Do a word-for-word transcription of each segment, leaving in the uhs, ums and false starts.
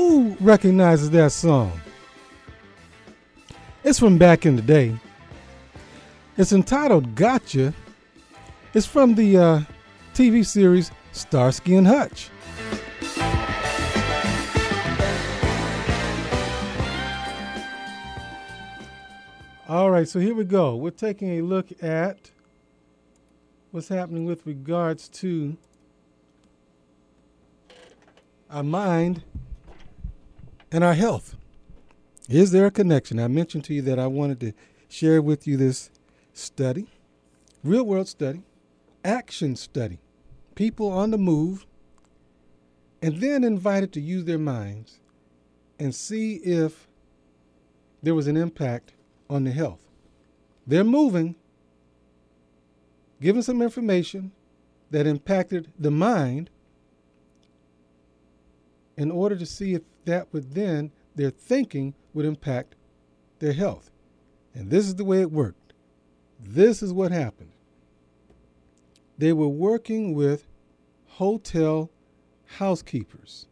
Who recognizes that song? It's from back in the day. It's entitled Gotcha. It's from the uh, T V series Starsky and Hutch. All right, so here we go. We're taking a look at what's happening with regards to our mind and our health. Is there a connection? I mentioned to you that I wanted to share with you this study, real world study, action study, people on the move, and then invited to use their minds and see if there was an impact on the health. They're moving, giving some information that impacted the mind in order to see if that would then, their thinking would impact their health. And this is the way it worked. This is what happened. They were working with hotel housekeepers.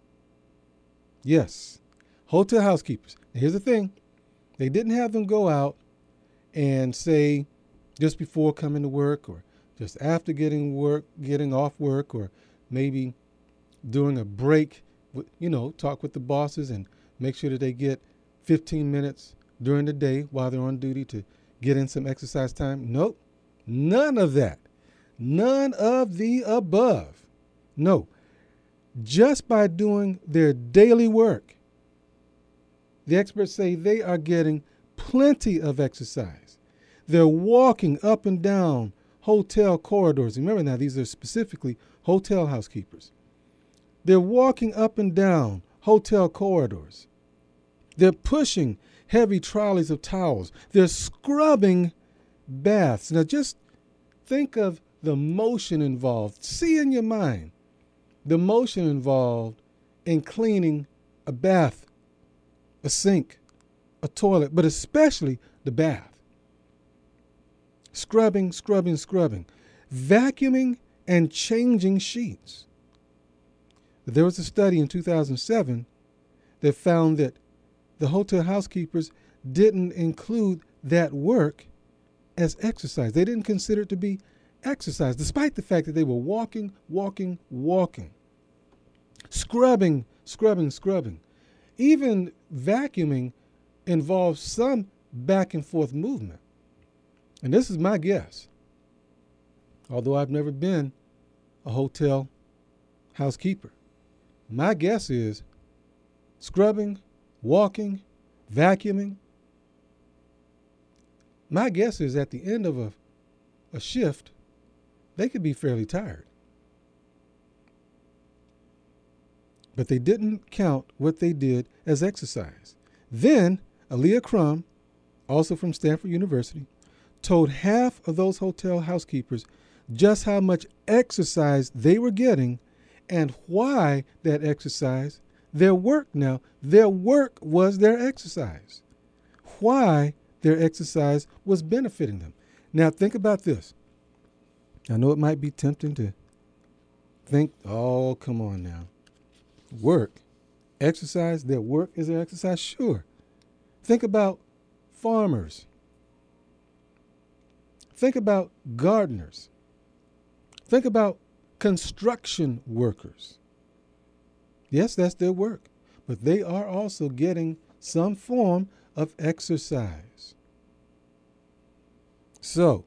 Yes, hotel housekeepers. Now, here's the thing. They didn't have them go out and say just before coming to work or just after getting work, getting off work, or maybe during a break, you know, talk with the bosses and make sure that they get fifteen minutes during the day while they're on duty to get in some exercise time. Nope, none of that. None of the above. No, just by doing their daily work, the experts say they are getting plenty of exercise. They're walking up and down hotel corridors. Remember now, these are specifically hotel housekeepers. They're walking up and down hotel corridors. They're pushing heavy trolleys of towels. They're scrubbing baths. Now just think of the motion involved. See in your mind the motion involved in cleaning a bath, a sink, a toilet, but especially the bath. Scrubbing, scrubbing, scrubbing. Vacuuming and changing sheets. There was a study in two thousand seven that found that the hotel housekeepers didn't include that work as exercise. They didn't consider it to be exercise, despite the fact that they were walking, walking, walking. Scrubbing, scrubbing, scrubbing. Even vacuuming involves some back and forth movement. And this is my guess, although I've never been a hotel housekeeper. My guess is scrubbing, walking, vacuuming. My guess is at the end of a, a shift, they could be fairly tired. But they didn't count what they did as exercise. Then Alia Crum, also from Stanford University, told half of those hotel housekeepers just how much exercise they were getting and why that exercise, their work now, their work was their exercise. Why their exercise was benefiting them. Now think about this. I know it might be tempting to think, oh, come on now. Work, exercise, their work is their exercise? Sure. Think about farmers. Think about gardeners. Think about construction workers. Yes, that's their work, but they are also getting some form of exercise. So,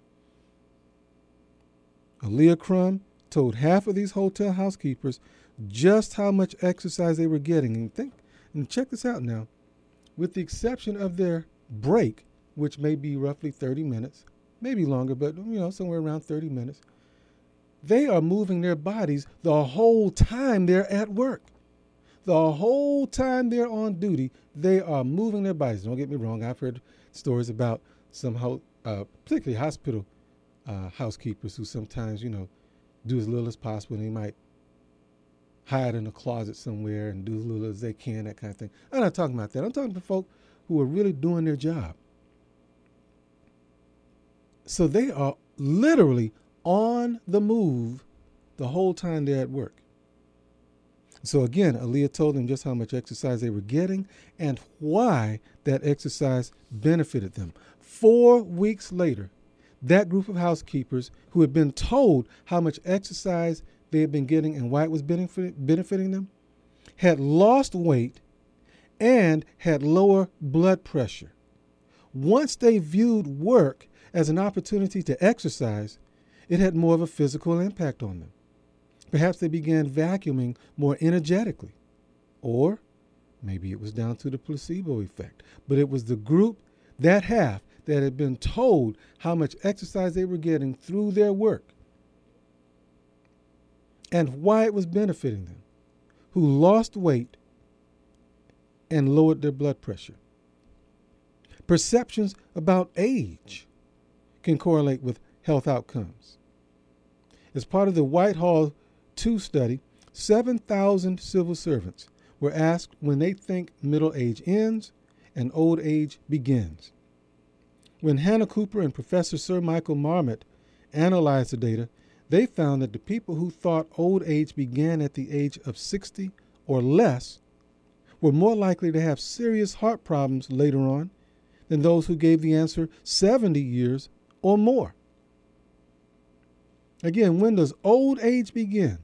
Alia Crum told half of these hotel housekeepers just how much exercise they were getting. And think, and check this out now. With the exception of their break, which may be roughly thirty minutes, maybe longer, but you know, somewhere around thirty minutes, they are moving their bodies the whole time they're at work. The whole time they're on duty, they are moving their bodies. Don't get me wrong. I've heard stories about some, ho- uh, particularly hospital uh, housekeepers who sometimes, you know, do as little as possible. They might hide in a closet somewhere and do as little as they can, that kind of thing. I'm not talking about that. I'm talking to folk who are really doing their job. So they are literally on the move the whole time they're at work. So again, Aaliyah told them just how much exercise they were getting and why that exercise benefited them. Four weeks later, that group of housekeepers who had been told how much exercise they had been getting and why it was benefit, benefiting them had lost weight and had lower blood pressure. Once they viewed work as an opportunity to exercise, it had more of a physical impact on them. Perhaps they began vacuuming more energetically. Or maybe it was down to the placebo effect. But it was the group, that half, that had been told how much exercise they were getting through their work and why it was benefiting them, who lost weight and lowered their blood pressure. Perceptions about age can correlate with health outcomes. As part of the Whitehall two study, seven thousand civil servants were asked when they think middle age ends and old age begins. When Hannah Cooper and Professor Sir Michael Marmot analyzed the data, they found that the people who thought old age began at the age of sixty or less were more likely to have serious heart problems later on than those who gave the answer seventy years or more. Again, when does old age begin?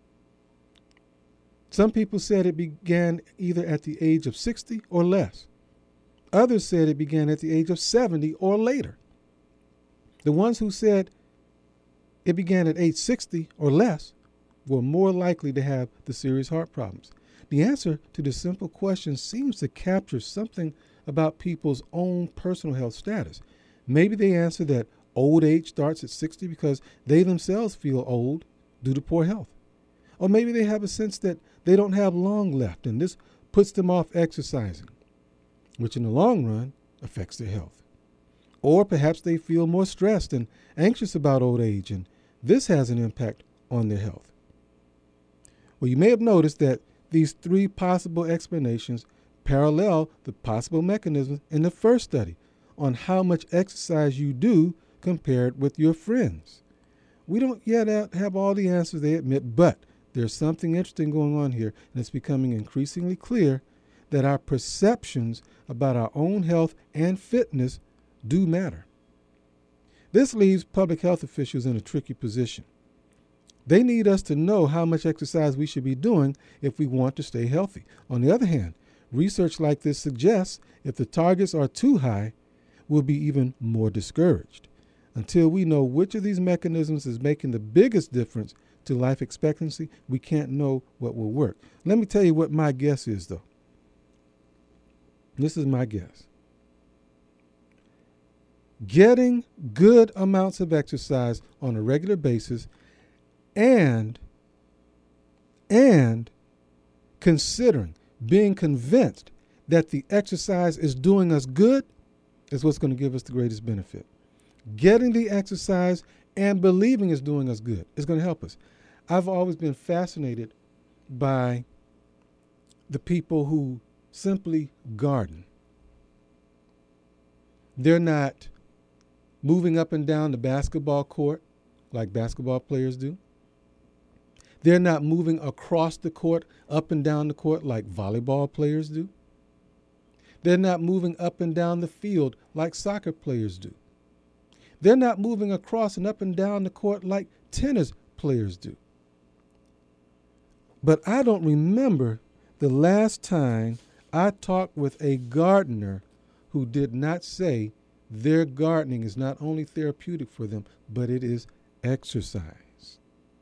Some people said it began either at the age of sixty or less. Others said it began at the age of seventy or later. The ones who said it began at age sixty or less were more likely to have the serious heart problems. The answer to this simple question seems to capture something about people's own personal health status. Maybe they answer that old age starts at sixty because they themselves feel old due to poor health. Or maybe they have a sense that they don't have long left and this puts them off exercising, which in the long run affects their health. Or perhaps they feel more stressed and anxious about old age, and this has an impact on their health. Well, you may have noticed that these three possible explanations parallel the possible mechanisms in the first study on how much exercise you do compared with your friends. We don't yet have all the answers, they admit, but there's something interesting going on here, and it's becoming increasingly clear that our perceptions about our own health and fitness do matter. This leaves public health officials in a tricky position. They need us to know how much exercise we should be doing if we want to stay healthy. On the other hand, research like this suggests if the targets are too high, we'll be even more discouraged. Until we know which of these mechanisms is making the biggest difference to life expectancy, we can't know what will work. Let me tell you what my guess is, though. This is my guess. Getting good amounts of exercise on a regular basis and, and considering, being convinced that the exercise is doing us good is what's going to give us the greatest benefit. Getting the exercise and believing it's doing us good is going to help us. I've always been fascinated by the people who simply garden. They're not moving up and down the basketball court like basketball players do. They're not moving across the court, up and down the court like volleyball players do. They're not moving up and down the field like soccer players do. They're not moving across and up and down the court like tennis players do. But I don't remember the last time I talked with a gardener who did not say their gardening is not only therapeutic for them, but it is exercise.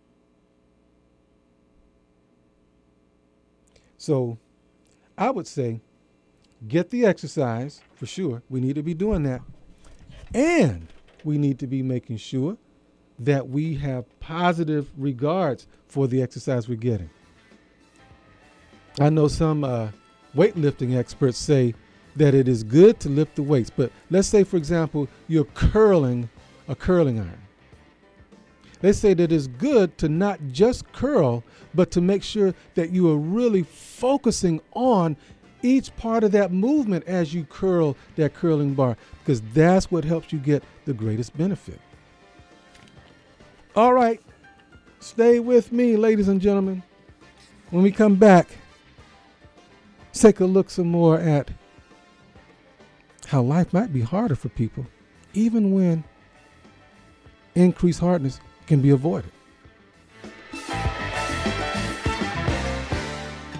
So I would say get the exercise for sure. We need to be doing that. And we need to be making sure that we have positive regards for the exercise we're getting. I know some uh, weightlifting experts say that it is good to lift the weights, but let's say, for example, you're curling a curling iron. They say that it's good to not just curl, but to make sure that you are really focusing on each part of that movement as you curl that curling bar, because that's what helps you get the greatest benefit. All right, stay with me, ladies and gentlemen. When we come back, let's take a look some more at how life might be harder for people, even when increased hardness can be avoided.